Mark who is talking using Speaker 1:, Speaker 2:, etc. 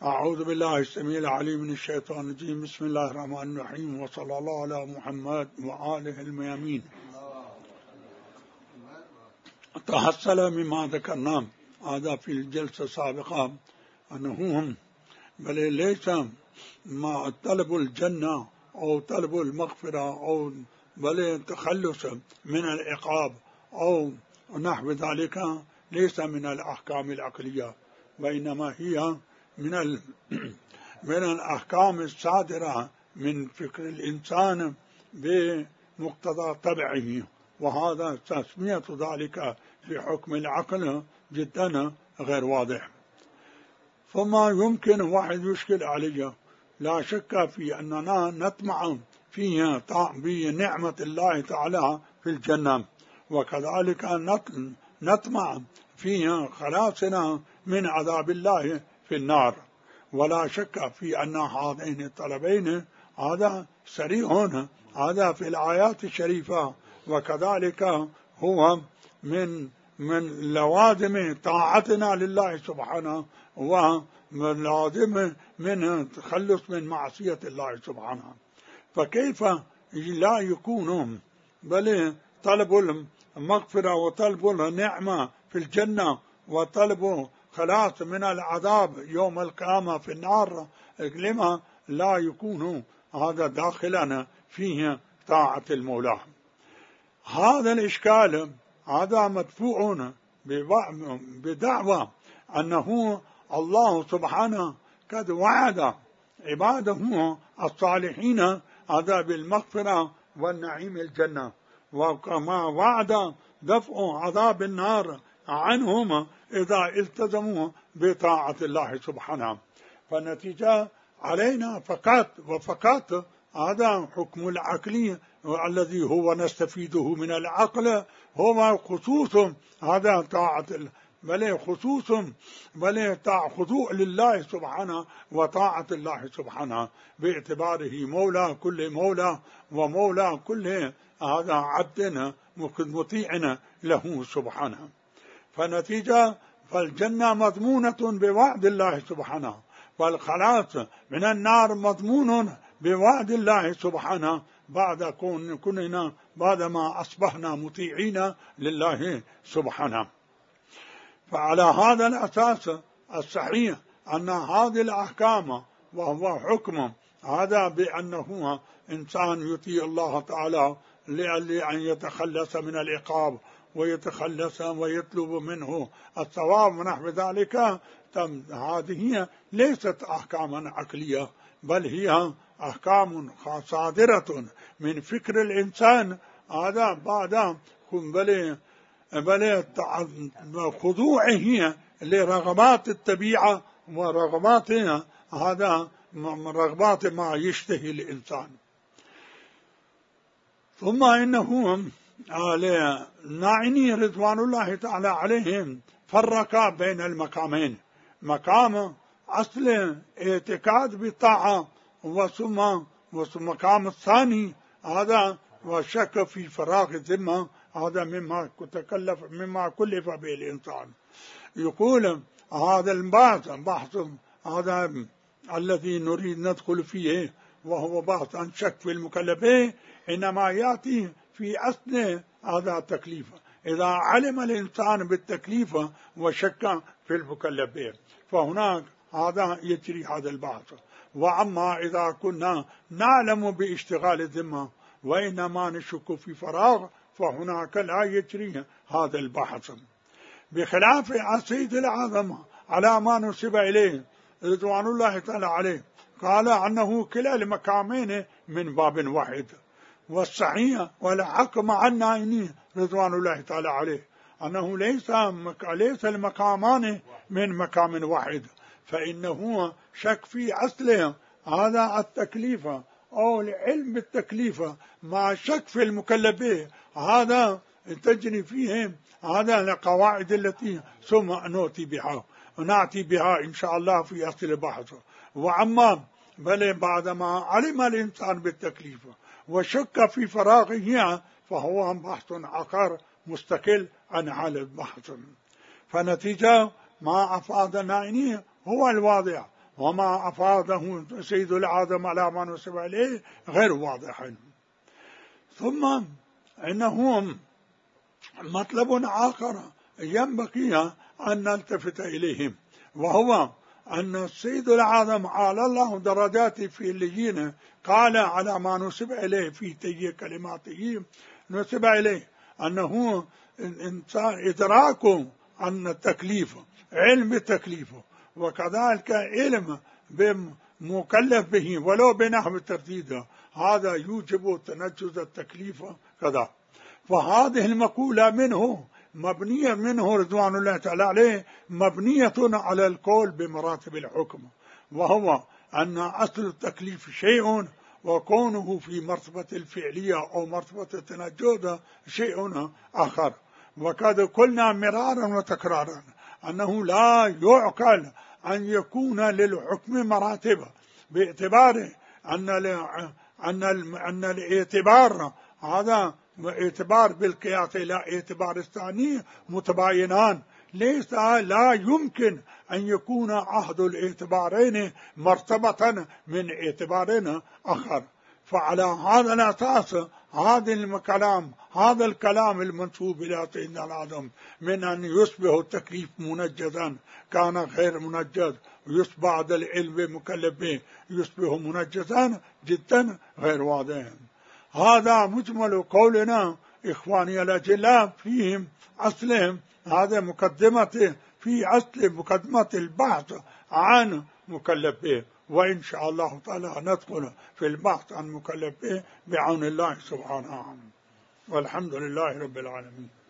Speaker 1: أعوذ بالله السميع العليم من الشيطان الرجيم. بسم الله الرحمن الرحيم، وصلى الله على محمد وآله الميامين. تحصل مما ذكرنا هذا في الجلسة السابقة أنه بل ليس ما طلب الجنة أو طلب المغفرة أو بل التخلص من العقاب أو نحو ذلك ليس من الأحكام العقلية، وإنما هي من الأحكام الصادرة من فكر الإنسان بمقتضى طبعه، وهذا تسمية ذلك بحكم العقل جدا غير واضح. فما يمكن واحد يشكل عليه، لا شك في أننا نطمع فيها بنعمة الله تعالى في الجنة، وكذلك نطمع فيها خلاصنا من عذاب الله في النار. ولا شك في أن هذين الطلبين هذا صريح هذا في الآيات الشريفة، وكذلك هو من لوازم طاعتنا لله سبحانه، ولازم من التخلص من معصية الله سبحانه. فكيف لا يكون بل طلب المغفرة وطلب النعمة في الجنة وطلب خلاص من العذاب يوم القيامة في النار، لما لا يكون هذا داخلا فيه طاعة المولى؟ هذا الإشكال هذا مدفوع بدعوى أنه الله سبحانه قد وعد عباده الصالحين هذا بالمغفرة والنعيم الجنة، وكما وعد دفع عذاب النار عنهم إذا التزموا بطاعة الله سبحانه. فالنتيجة علينا فقط هذا حكم العقلي الذي هو نستفيده من العقل، هو خصوص هذا طاعة بل خصوص بل خضوع لله سبحانه وطاعة الله سبحانه، باعتباره مولى كل مولى ومولى كل هذا عبد مطيع له سبحانه. فالنتيجة فالجنة مضمونة بوعد الله سبحانه، والخلاص من النار مضمون بوعد الله سبحانه بعدما أصبحنا مطيعين لله سبحانه. فعلى هذا الأساس الصحيح أن هذه الأحكام وهو حكم هذا بأنه إنسان يطيع الله تعالى لأن يتخلص من العقاب ويتخلص ويطلب منه الثواب ونحو ذلك، هذه ليست أحكاما عقلية، بل هي أحكام صادرة من فكر الإنسان هذا بعد بل خضوعه لرغبات الطبيعة ورغبات هذا رغبات ما يشتهي الإنسان. ثم إنهم ناعني رضوان الله تعالى عليهم فرق بين المقامين، مقام أصل اعتقاد بالطاعة وثم مقام الثاني هذا وشك في فراغ الذمة، هذا مما كلف به الإنسان. يقول هذا البحث هذا الذي نريد ندخل فيه، وهو بحث عن شك في المكلفين، إنما يأتي في أصل هذا التكليف إذا علم الإنسان بالتكليف وشك في المكلفين، فهناك هذا يجري هذا البحث. وأما إذا كنا نعلم باشتغال الذمة وإنما نشك في فراغ، فهناك لا يجري هذا البحث. بخلاف السيد الأعظم على ما نسب إليه رضوان الله تعالى عليه، قال أنه كلا المقامين من باب واحد، والصحيح والحق مع النائين رضوان الله تعالى عليه أنه ليس المقامان من مقام واحد، فإنه شك في أصل هذا التكليف أو العلم بالتكليف مع شك في المكلفين، هذا تجري فيهم هذا القواعد التي ثم نأتي بها إن شاء الله في أصل البحث. وأما بل بعدما علم الإنسان بالتكليف وشك في فراغه، فهو بحث آخر مستقل عن هذا البحث. فنتيجة ما أفاد النائين هو الواضح، وما أفاده سيد العالم على ما نسب إليه غير واضح. ثم إنه مطلب آخر ينبغي أن نلتفت إليهم، وهو أن السيد العالم على الله درجات في الليين قال على ما نسب إليه في تي كلماته نسب إليه أنه إنسان إدراكه أن التكليف علم التكليف، وكذلك علم بمكلف به ولو بنحو الترديد، هذا يوجب تنجز التكليف كذا. فهذه المقولة منه مبنية منه رضوان الله تعالى عليه مبنية على القول بمراتب الحكم، وهو أن أصل التكليف شيء وكونه في مرتبة الفعلية أو مرتبة التنجد شيء آخر. وقد قلنا مرارا وتكرارا أنه لا يعقل أن يكون للحكم مراتب، باعتبار أن الاعتبار هذا اعتبار بالقياس إلى اعتبار الثاني متباينان، ليس لا يمكن أن يكون أحد الاعتبارين مرتبة من اعتبار آخر. فعلى هذا الأساس هذا الكلام المنسوب إلى سيدنا العالم من أن يصبح التكليف منجزا كان غير منجز، ويصبح بعد العلم مكلف به يصبح منجزا جدا غير واضح. هذا مجمل قولنا إخواني الأجلاء فيهم أصلهم، هذا مقدمة في أصل مقدمة البحث عن مكلف به، وإن شاء الله تعالى ندخل في البحث عن مكلف به بعون الله سبحانه، والحمد لله رب العالمين.